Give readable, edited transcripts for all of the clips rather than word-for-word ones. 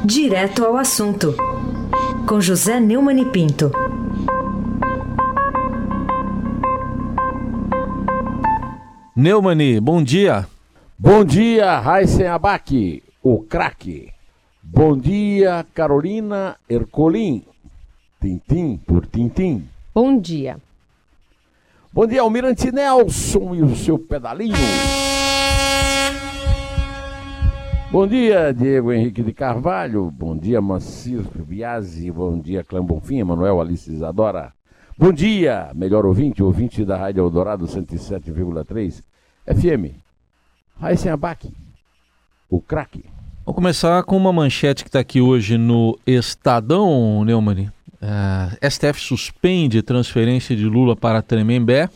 Direto ao assunto, com José Neumann e Pinto. Neumann, bom dia. Bom dia, Raíssen Abac, o craque. Bom dia, Carolina Ercolim, tintim por tintim. Bom dia. Bom dia, Almirante Nelson e o seu pedalinho. Bom dia, Diego Henrique de Carvalho. Bom dia, Macir Biasi. Bom dia, Clã Bonfim, Emanuel Alice Isadora. Bom dia, melhor ouvinte da Rádio Eldorado 107,3 FM. Raíssen Abac, o craque. Vamos começar com uma manchete que está aqui hoje no Estadão, Neumann. STF suspende transferência de Lula para Tremembé.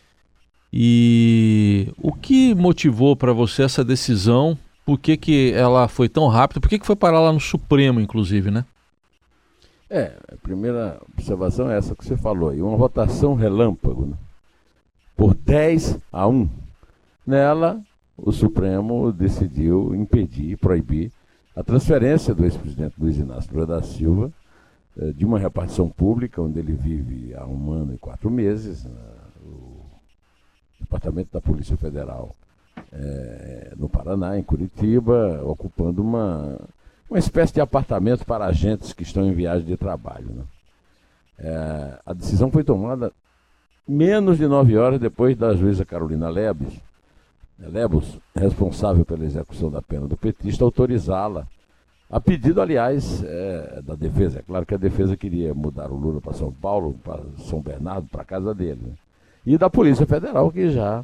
E o que motivou para você essa decisão? Por que ela foi tão rápida? Por que foi parar lá no Supremo, inclusive, né? A primeira observação é essa que você falou aí. Uma votação relâmpago, né? Por 10-1. Nela, o Supremo decidiu impedir, proibir a transferência do ex-presidente Luiz Inácio Lula da Silva de uma repartição pública, onde ele vive há 1 ano e 4 meses, o Departamento da Polícia Federal no Paraná, em Curitiba, ocupando uma espécie de apartamento para agentes que estão em viagem de trabalho, né? A decisão foi tomada menos de 9 horas depois da juíza Carolina Lebos, responsável pela execução da pena do petista, autorizá-la, a pedido, aliás, da defesa. É claro que a defesa queria mudar o Lula para São Paulo, para São Bernardo, para a casa dele, né? E da Polícia Federal, que já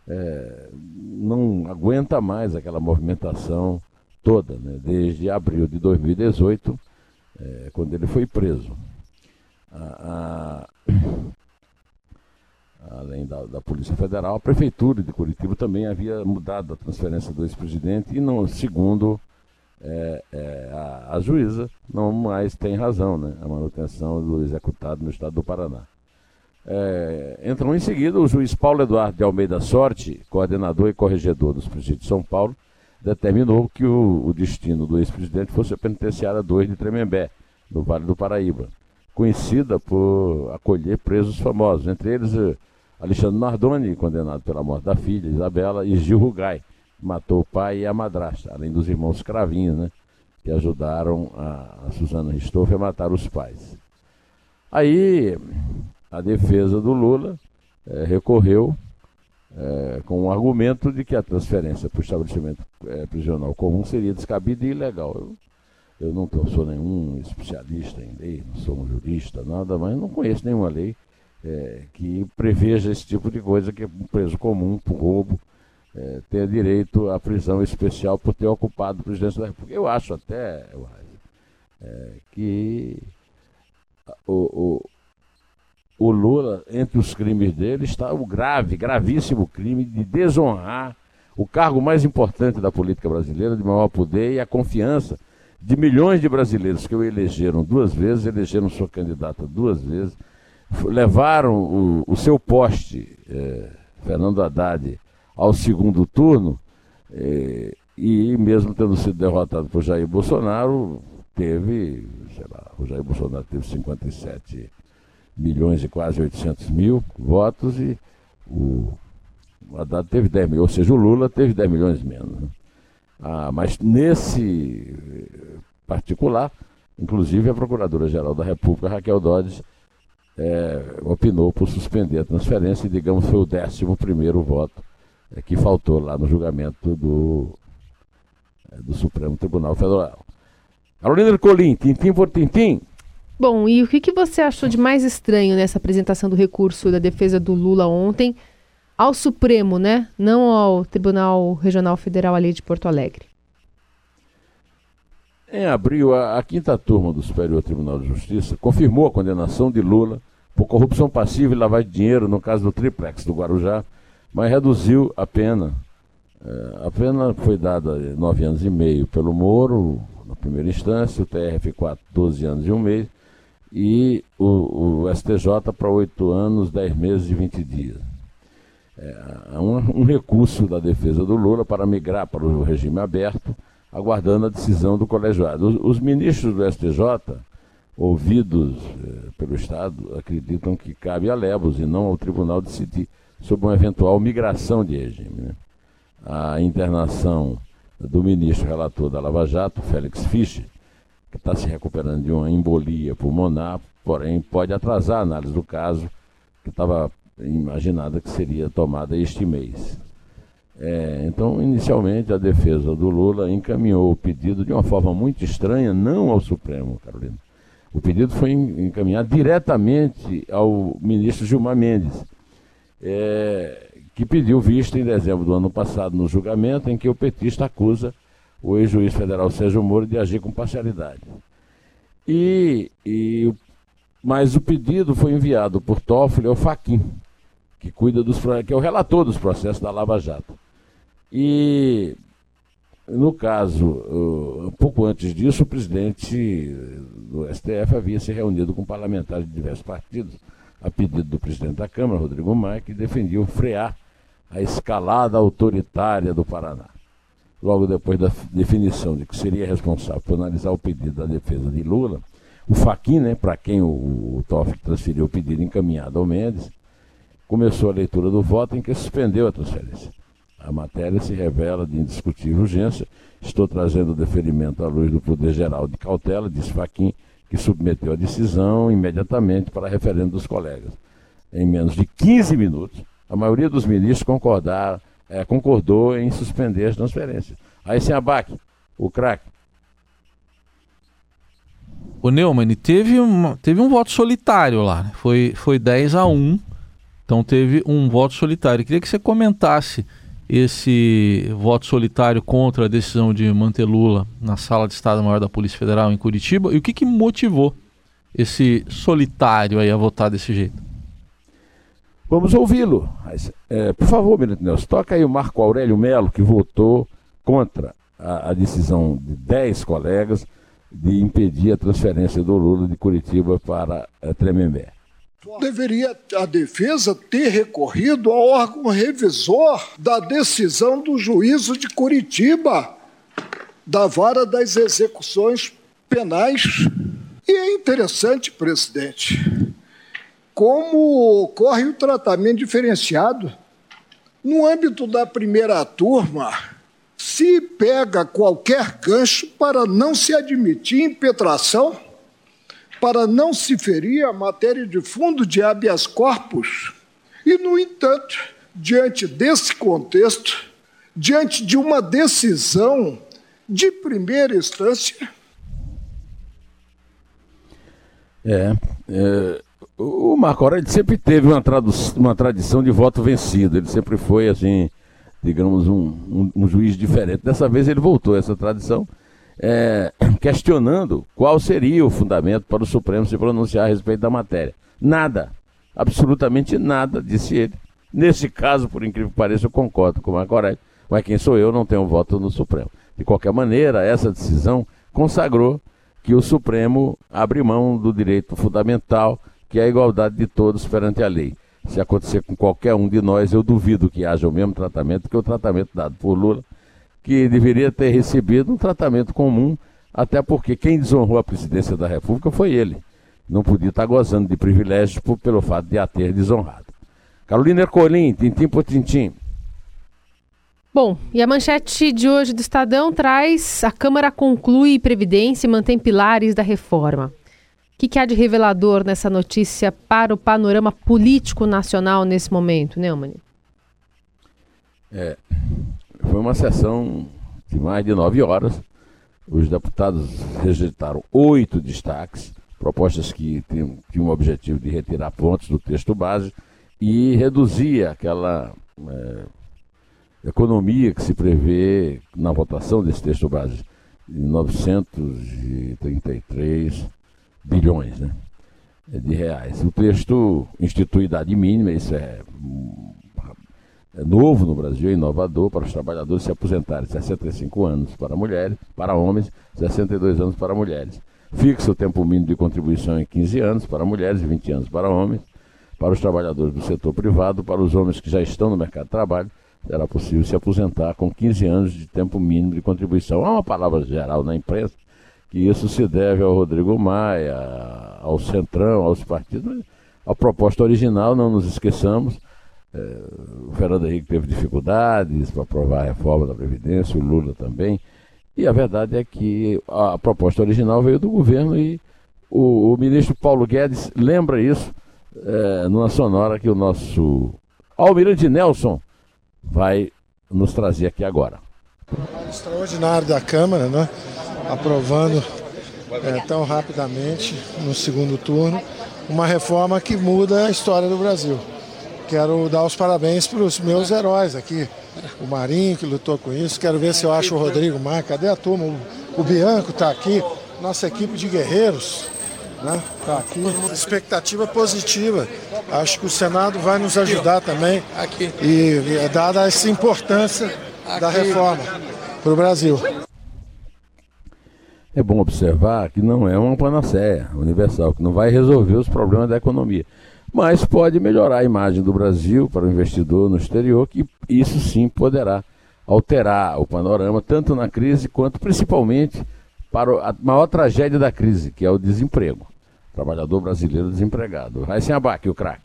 não aguenta mais aquela movimentação toda, né? Desde abril de 2018, quando ele foi preso. Além da Polícia Federal, a Prefeitura de Curitiba também havia mudado a transferência do ex-presidente e, não, segundo a juíza, não mais tem razão, né? A manutenção do executado no estado do Paraná. Entrou em seguida o juiz Paulo Eduardo de Almeida Sorte, coordenador e corregedor dos presídios de São Paulo, determinou que o destino do ex-presidente fosse a penitenciária 2 de Tremembé, no Vale do Paraíba, conhecida por acolher presos famosos, entre eles Alexandre Nardoni, condenado pela morte da filha, Isabela, e Gil Rugai, que matou o pai e a madrasta, além dos irmãos Cravinhos, né, que ajudaram a Suzana Ristoff a matar os pais. Aí a defesa do Lula recorreu com o argumento de que a transferência para o estabelecimento prisional comum seria descabida e ilegal. Eu não sou nenhum especialista em lei, não sou um jurista, nada, mas não conheço nenhuma lei que preveja esse tipo de coisa, que um preso comum por roubo tenha direito à prisão especial por ter ocupado a presidência da República. Eu acho até que o Lula, entre os crimes dele, está o gravíssimo crime de desonrar o cargo mais importante da política brasileira, de maior poder e a confiança de milhões de brasileiros que o elegeram 2 vezes, elegeram sua candidata 2 vezes, levaram o seu poste, Fernando Haddad, ao 2º turno, e mesmo tendo sido derrotado por Jair Bolsonaro, o Jair Bolsonaro teve 57 milhões e quase 800 mil votos e o Haddad teve 10 milhões, ou seja, o Lula teve 10 milhões menos, né? Mas nesse particular, inclusive a Procuradora-Geral da República, Raquel Dodge, opinou por suspender a transferência e, digamos, foi o 11º voto que faltou lá no julgamento do Supremo Tribunal Federal. Carolina Ercolim, tintim por tintim. Bom, e o que você achou de mais estranho nessa apresentação do recurso da defesa do Lula ontem ao Supremo, né? Não ao Tribunal Regional Federal ali de Porto Alegre? Em abril, a 5ª turma do Superior Tribunal de Justiça confirmou a condenação de Lula por corrupção passiva e lavagem de dinheiro no caso do Triplex do Guarujá, mas reduziu a pena. A pena foi dada 9 anos e meio pelo Moro, na primeira instância, o TRF4 12 anos e 1 mês, e o STJ para 8 anos, 10 meses e 20 dias. Um recurso da defesa do Lula para migrar para o regime aberto aguardando a decisão do colegiado. Os ministros do STJ, ouvidos pelo Estado, acreditam que cabe a Lebos e não ao tribunal decidir sobre uma eventual migração de regime, né? A internação do ministro relator da Lava Jato, Félix Fischer, que está se recuperando de uma embolia pulmonar, porém pode atrasar a análise do caso, que estava imaginada que seria tomada este mês. Então, inicialmente, a defesa do Lula encaminhou o pedido de uma forma muito estranha, não ao Supremo, Carolina. O pedido foi encaminhado diretamente ao ministro Gilmar Mendes, que pediu vista em dezembro do ano passado no julgamento em que o petista acusa o ex-juiz federal Sérgio Moro de agir com parcialidade. Mas o pedido foi enviado por Toffoli ao Fachin, que é o relator dos processos da Lava Jato. E, no caso, pouco antes disso, o presidente do STF havia se reunido com parlamentares de diversos partidos, a pedido do presidente da Câmara, Rodrigo Maia, que defendiam frear a escalada autoritária do Paraná. Logo depois da definição de que seria responsável por analisar o pedido da defesa de Lula, o Fachin, né, para quem o Toffoli transferiu o pedido encaminhado ao Mendes, começou a leitura do voto em que suspendeu a transferência. A matéria se revela de indiscutível urgência. Estou trazendo o deferimento à luz do Poder Geral de cautela, disse Fachin, que submeteu a decisão imediatamente para referendo dos colegas. Em menos de 15 minutos, a maioria dos ministros concordou em suspender as transferências. Aí sem abaque, o craque. O Neumann, teve um voto solitário lá, né? Foi 10-1, então teve um voto solitário. Queria que você comentasse esse voto solitário contra a decisão de manter Lula na Sala de Estado-Maior da Polícia Federal em Curitiba e o que motivou esse solitário aí a votar desse jeito. Vamos ouvi-lo. Por favor, Milton Nelson, toca aí o Marco Aurélio Melo, que votou contra a decisão de 10 colegas de impedir a transferência do Lula de Curitiba para Tremembé. Deveria a defesa ter recorrido ao órgão revisor da decisão do juízo de Curitiba, da vara das execuções penais. E é interessante, presidente, como ocorre o tratamento diferenciado. No âmbito da primeira turma, se pega qualquer gancho para não se admitir impetração, para não se ferir a matéria de fundo de habeas corpus. E, no entanto, diante desse contexto, diante de uma decisão de primeira instância... O Marco Aurélio sempre teve uma tradição de voto vencido. Ele sempre foi, assim, digamos, um juiz diferente. Dessa vez ele voltou a essa tradição, questionando qual seria o fundamento para o Supremo se pronunciar a respeito da matéria. Nada, absolutamente nada, disse ele. Nesse caso, por incrível que pareça, eu concordo com o Marco Aurélio, mas quem sou eu, não tenho voto no Supremo. De qualquer maneira, essa decisão consagrou que o Supremo abre mão do direito fundamental, que é a igualdade de todos perante a lei. Se acontecer com qualquer um de nós, eu duvido que haja o mesmo tratamento que o tratamento dado por Lula, que deveria ter recebido um tratamento comum, até porque quem desonrou a presidência da República foi ele. Não podia estar gozando de privilégios pelo fato de a ter desonrado. Carolina Ercolim, tintim por tintim. Bom, e a manchete de hoje do Estadão traz: a Câmara conclui Previdência e mantém pilares da reforma. O que há de revelador nessa notícia para o panorama político nacional nesse momento, Neumann? Foi uma sessão de mais de 9 horas. Os deputados rejeitaram 8 destaques, propostas que tinham o objetivo de retirar pontos do texto base e reduzir aquela economia que se prevê na votação desse texto base, de 933 bilhões, né, de reais. O texto institui idade mínima, isso é novo no Brasil, é inovador, para os trabalhadores se aposentarem 65 anos para mulheres, para homens, 62 anos para mulheres. Fixa o tempo mínimo de contribuição em 15 anos para mulheres e 20 anos para homens. Para os trabalhadores do setor privado, para os homens que já estão no mercado de trabalho, será possível se aposentar com 15 anos de tempo mínimo de contribuição. Há uma palavra geral na imprensa que isso se deve ao Rodrigo Maia, ao Centrão, aos partidos, mas a proposta original, não nos esqueçamos, o Fernando Henrique teve dificuldades para aprovar a reforma da Previdência, o Lula também, e a verdade é que a proposta original veio do governo e o ministro Paulo Guedes lembra isso numa sonora que o nosso Almirante Nelson vai nos trazer aqui agora. Extraordinário da Câmara, né? Aprovando tão rapidamente no segundo turno uma reforma que muda a história do Brasil. Quero dar os parabéns para os meus heróis aqui, o Marinho que lutou com isso, quero ver se eu acho o Rodrigo Maia, cadê a turma? O Bianco está aqui, nossa equipe de guerreiros, né? Tá aqui, expectativa positiva, acho que o Senado vai nos ajudar também, e dada essa importância da reforma para o Brasil. É bom observar que não é uma panaceia universal, que não vai resolver os problemas da economia, mas pode melhorar a imagem do Brasil para o investidor no exterior, que isso sim poderá alterar o panorama, tanto na crise quanto principalmente para a maior tragédia da crise, que é o desemprego. Trabalhador brasileiro desempregado. Vai sem abaque, o craque.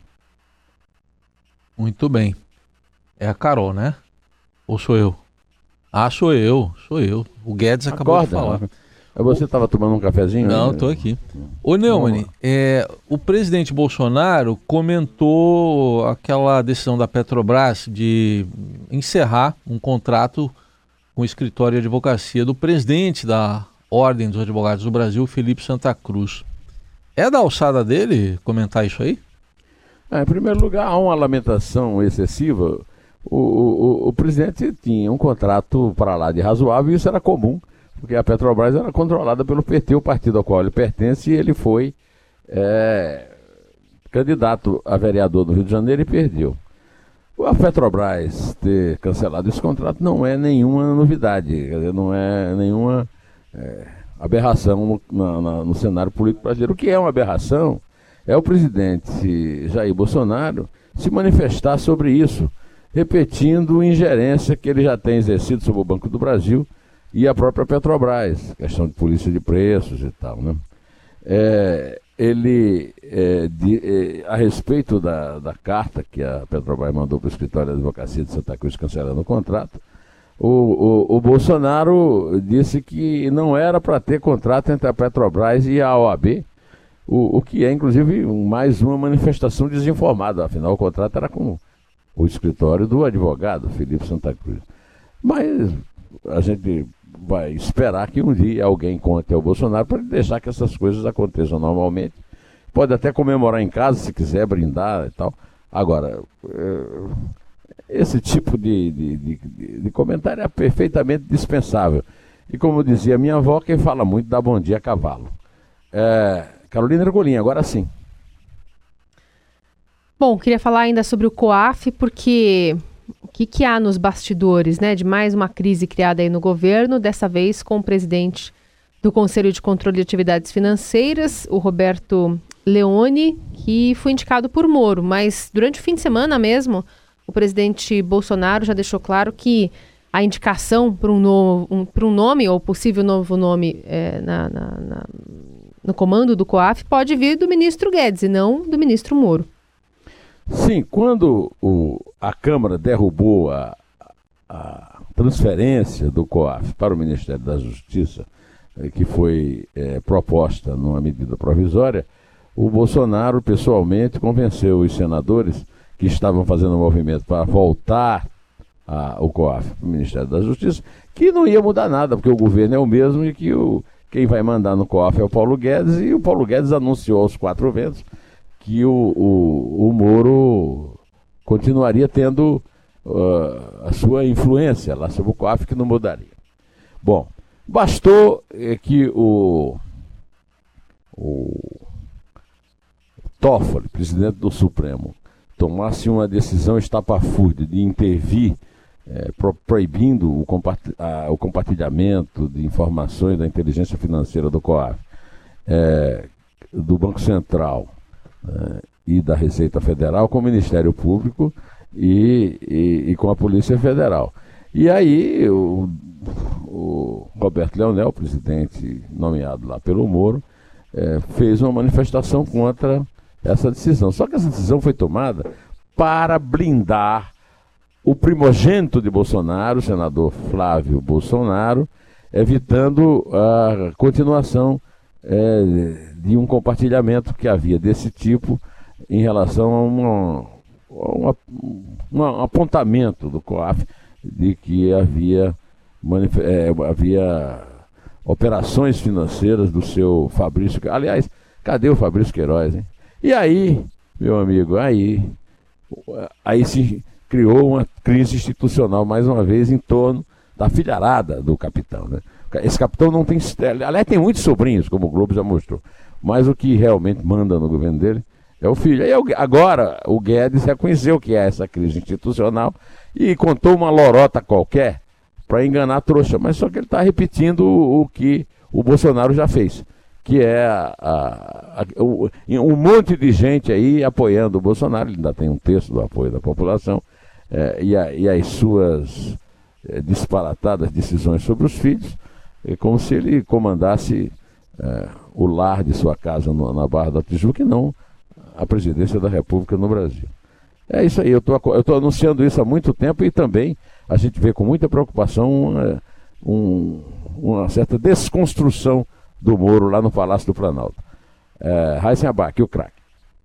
Muito bem. É a Carol, né? Ou sou eu? Ah, sou eu. O Guedes acabou de falar. Né? Você estava tomando um cafezinho? Não, estou aqui. Ô Neumann, o presidente Bolsonaro comentou aquela decisão da Petrobras de encerrar um contrato com o escritório de advocacia do presidente da Ordem dos Advogados do Brasil, Felipe Santa Cruz. É da alçada dele comentar isso aí? Em primeiro lugar, há uma lamentação excessiva. O presidente tinha um contrato para lá de razoável e isso era comum, porque a Petrobras era controlada pelo PT, o partido ao qual ele pertence, e ele foi candidato a vereador do Rio de Janeiro e perdeu. A Petrobras ter cancelado esse contrato não é nenhuma novidade, quer dizer, não é nenhuma aberração no cenário político brasileiro. O que é uma aberração é o presidente Jair Bolsonaro se manifestar sobre isso, repetindo ingerência que ele já tem exercido sobre o Banco do Brasil e a própria Petrobras, questão de polícia de preços e tal, né? A respeito da carta que a Petrobras mandou para o escritório de advocacia de Santa Cruz cancelando o contrato, o Bolsonaro disse que não era para ter contrato entre a Petrobras e a OAB, o que é inclusive mais uma manifestação desinformada, afinal o contrato era com o escritório do advogado Felipe Santa Cruz. Mas a gente vai esperar que um dia alguém conte ao Bolsonaro para deixar que essas coisas aconteçam normalmente. Pode até comemorar em casa se quiser, brindar e tal. Agora, esse tipo de comentário é perfeitamente dispensável. E como dizia minha avó, quem fala muito dá bom dia a cavalo. Carolina Ercolim, agora sim. Bom, queria falar ainda sobre o COAF, porque o que há nos bastidores, né, de mais uma crise criada aí no governo, dessa vez com o presidente do Conselho de Controle de Atividades Financeiras, o Roberto Leone, que foi indicado por Moro, mas durante o fim de semana mesmo, o presidente Bolsonaro já deixou claro que a indicação para um nome, ou possível novo nome no comando do COAF, pode vir do ministro Guedes e não do ministro Moro. Sim, quando a Câmara derrubou a transferência do COAF para o Ministério da Justiça, que foi proposta numa medida provisória, o Bolsonaro pessoalmente convenceu os senadores que estavam fazendo um movimento para voltar o COAF para o Ministério da Justiça, que não ia mudar nada, porque o governo é o mesmo e que quem vai mandar no COAF é o Paulo Guedes, e o Paulo Guedes anunciou aos quatro ventos que o Moro continuaria tendo a sua influência lá sobre o COAF, que não mudaria. Bom, bastou que o Toffoli, presidente do Supremo, tomasse uma decisão estapafúrdia de intervir, proibindo o compartilhamento de informações da inteligência financeira do COAF, do Banco Central e da Receita Federal com o Ministério Público, e com a Polícia Federal. E aí o Roberto Leonel, presidente nomeado lá pelo Moro, fez uma manifestação contra essa decisão. Só que essa decisão foi tomada para blindar o primogênito de Bolsonaro, o senador Flávio Bolsonaro, evitando a continuação de um compartilhamento que havia desse tipo em relação a um apontamento do COAF de que havia operações financeiras do seu Fabrício. Aliás, cadê o Fabrício Queiroz, hein? E aí, meu amigo, aí se criou uma crise institucional, mais uma vez, em torno da filharada do capitão, né? Esse capitão não tem... Aliás, tem muitos sobrinhos, como o Globo já mostrou, mas o que realmente manda no governo dele é o filho. Aí agora o Guedes reconheceu que é essa crise institucional e contou uma lorota qualquer para enganar a trouxa, mas só que ele está repetindo o que o Bolsonaro já fez, que é um monte de gente aí apoiando o Bolsonaro. Ele ainda tem um terço do apoio da população, e as suas disparatadas decisões sobre os filhos, é como se ele comandasse o lar de sua casa na Barra da Tijuca e não a presidência da República no Brasil. É isso aí, eu estou anunciando isso há muito tempo, e também a gente vê com muita preocupação uma certa desconstrução do Moro lá no Palácio do Planalto. Raíssen Abac, o craque.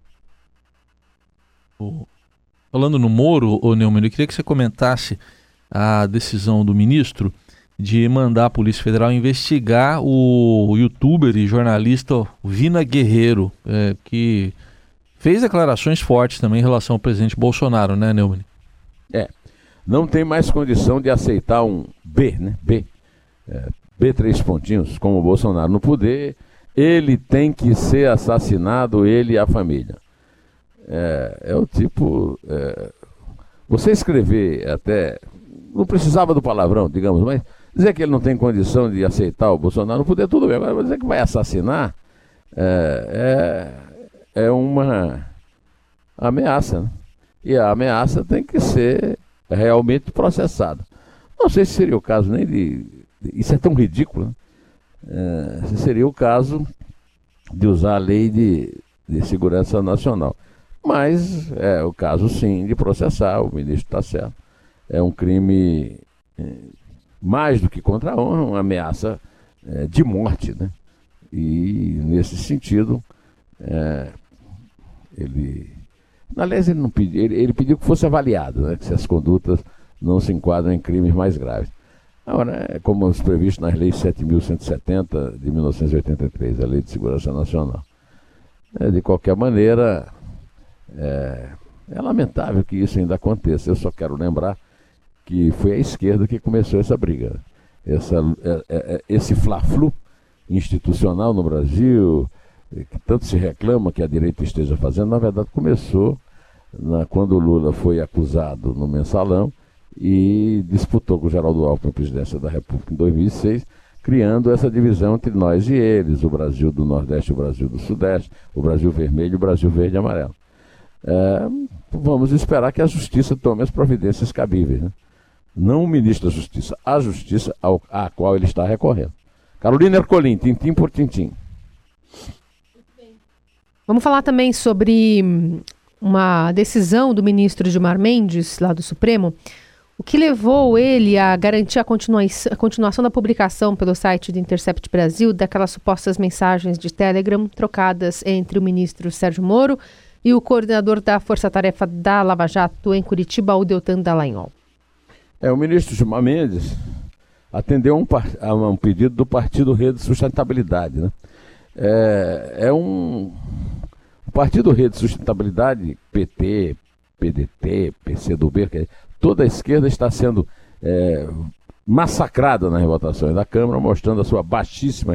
Falando no Moro, Neumann, eu queria que você comentasse a decisão do ministro de mandar a Polícia Federal investigar o youtuber e jornalista Vina Guerreiro, que fez declarações fortes também em relação ao presidente Bolsonaro, né, Neumann? Não tem mais condição de aceitar um B, né? B 3 pontinhos, como o Bolsonaro no poder. Ele tem que ser assassinado, ele e a família. É o tipo... você escrever até... Não precisava do palavrão, digamos, mas dizer que ele não tem condição de aceitar o Bolsonaro no poder, tudo bem. Agora dizer que vai assassinar é uma ameaça, né? E a ameaça tem que ser realmente processada. Não sei se seria o caso nem isso é tão ridículo, né? Se seria o caso de usar a lei de segurança nacional. Mas é o caso, sim, de processar. O ministro está certo. É um crime mais do que contra a honra, uma ameaça de morte, né? E nesse sentido, aliás, ele não pediu, ele pediu que fosse avaliado, né? Que se as condutas não se enquadram em crimes mais graves. Agora, como previsto nas leis 7.170 de 1983, a Lei de Segurança Nacional. De qualquer maneira, é lamentável que isso ainda aconteça. Eu só quero lembrar que foi a esquerda que começou essa briga. Esse fla-flu institucional no Brasil, que tanto se reclama que a direita esteja fazendo, na verdade começou quando o Lula foi acusado no Mensalão e disputou com o Geraldo Alckmin a presidência da República em 2006, criando essa divisão entre nós e eles, o Brasil do Nordeste e o Brasil do Sudeste, o Brasil vermelho e o Brasil verde e amarelo. Vamos esperar que a Justiça tome as providências cabíveis, né? Não o ministro da Justiça, a Justiça à qual ele está recorrendo. Carolina Ercolim, tintim por tintim. Vamos falar também sobre uma decisão do ministro Gilmar Mendes, lá do Supremo, o que levou ele a garantir a continuação da publicação pelo site do Intercept Brasil daquelas supostas mensagens de Telegram trocadas entre o ministro Sérgio Moro e o coordenador da Força Tarefa da Lava Jato em Curitiba, o Deltan Dallagnol. O ministro Gilmar Mendes atendeu a um pedido do Partido Rede Sustentabilidade, né? O Partido Rede Sustentabilidade, PT, PDT, PCdoB, toda a esquerda está sendo massacrada nas votações da Câmara, mostrando a sua baixíssima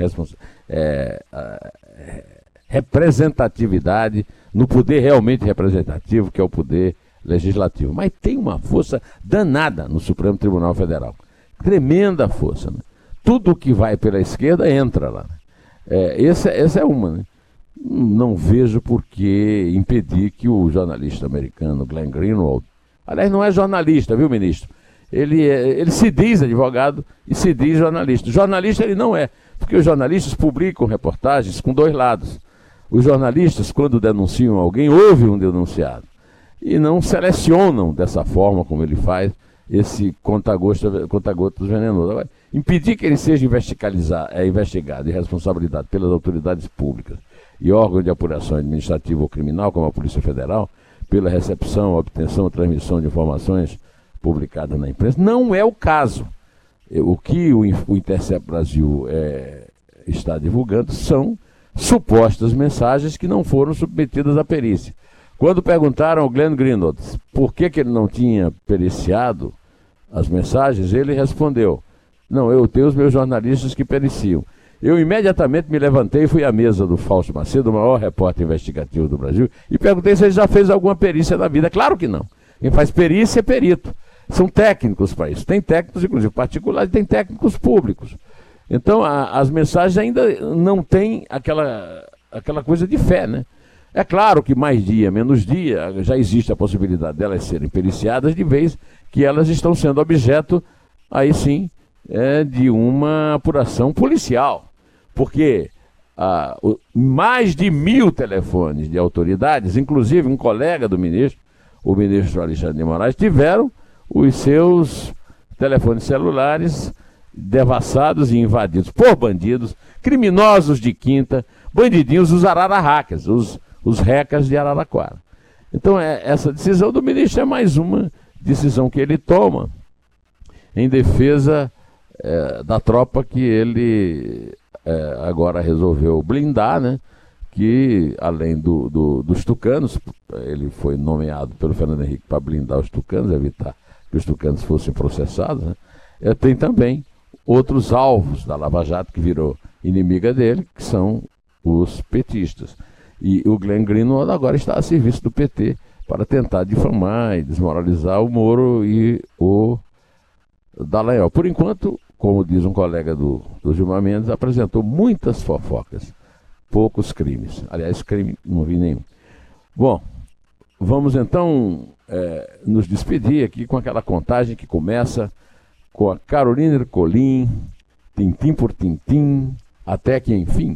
representatividade no poder realmente representativo, que é o poder legislativo. Mas tem uma força danada no Supremo Tribunal Federal. Tremenda força, né? Tudo que vai pela esquerda entra lá. Essa é uma, né? Não vejo por que impedir que o jornalista americano Glenn Greenwald Aliás, não é jornalista, viu, ministro? Ele se diz advogado e se diz jornalista. Jornalista ele não é, porque os jornalistas publicam reportagens com dois lados. Os jornalistas, quando denunciam alguém, ouvem um denunciado e não selecionam dessa forma como ele faz esse conta-gotas venenoso. Agora, impedir que ele seja investigado e responsabilizado pelas autoridades públicas e órgãos de apuração administrativa ou criminal, como a Polícia Federal, pela recepção, obtenção ou transmissão de informações publicadas na imprensa, não é o caso. O que o Intercept Brasil está divulgando são supostas mensagens que não foram submetidas à perícia. Quando perguntaram ao Glenn Greenwald por que ele não tinha periciado as mensagens, ele respondeu: não, eu tenho os meus jornalistas que periciam. Eu imediatamente me levantei e fui à mesa do Fausto Macedo, o maior repórter investigativo do Brasil, e perguntei se ele já fez alguma perícia da vida. Claro que não. Quem faz perícia é perito. São técnicos para isso. Tem técnicos, inclusive particulares, tem técnicos públicos. Então, as mensagens ainda não têm aquela coisa de fé, né? É claro que mais dia, menos dia, já existe a possibilidade delas serem periciadas, de vez que elas estão sendo objeto, aí sim, de uma apuração policial. Porque mais de 1000 telefones de autoridades, inclusive um colega do ministro, o ministro Alexandre de Moraes, tiveram os seus telefones celulares devassados e invadidos por bandidos, criminosos de quinta, bandidinhos, os arara-hackers, os hackers de Araraquara. Então, essa decisão do ministro é mais uma decisão que ele toma em defesa da tropa que ele agora resolveu blindar, né? Que, além dos tucanos, ele foi nomeado pelo Fernando Henrique para blindar os tucanos, evitar que os tucanos fossem processados, né? Tem também outros alvos da Lava Jato, que virou inimiga dele, que são os petistas. E o Glenn Greenwald agora está a serviço do PT para tentar difamar e desmoralizar o Moro e o Dallagnol. Por enquanto, como diz um colega do Gilmar Mendes, apresentou muitas fofocas, poucos crimes. Aliás, crime não vi nenhum. Bom, vamos então nos despedir aqui com aquela contagem que começa com a Carolina Ercolim, tintim por tintim, até que enfim.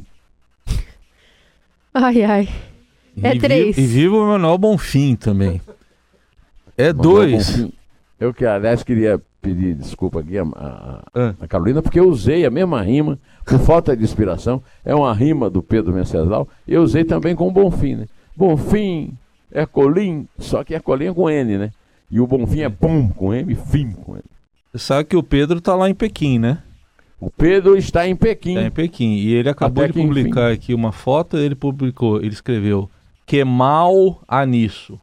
Ai, ai. É 3. E viva o Manuel Bonfim também. É 2. Eu que, aliás, queria pedir desculpa aqui a Carolina, porque eu usei a mesma rima, por falta de inspiração. É uma rima do Pedro Venceslau. Eu usei também com o Bonfim, né? Bonfim, Ercolim, só que Ercolim é com N, né? E o Bonfim é bom com M, fim com M. Você sabe que o Pedro está lá em Pequim, né? O Pedro está em Pequim. Está em Pequim. E ele acabou de publicar aqui uma foto, ele escreveu Kemal Anisso.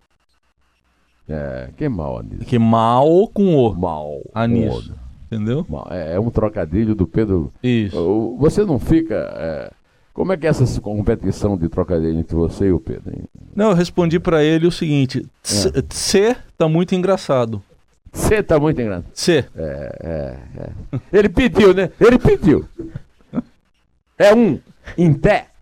Kemal Anisso. Kemal com O. Mal. Anisso. Entendeu? É um trocadilho do Pedro. Isso. Você não fica... Como é que é essa competição de trocadilho entre você e o Pedro, hein? Não, eu respondi para ele o seguinte. Você tá muito engraçado. Você tá muito engraçado. Você. Ele pediu, né? Ele pediu. Em pé.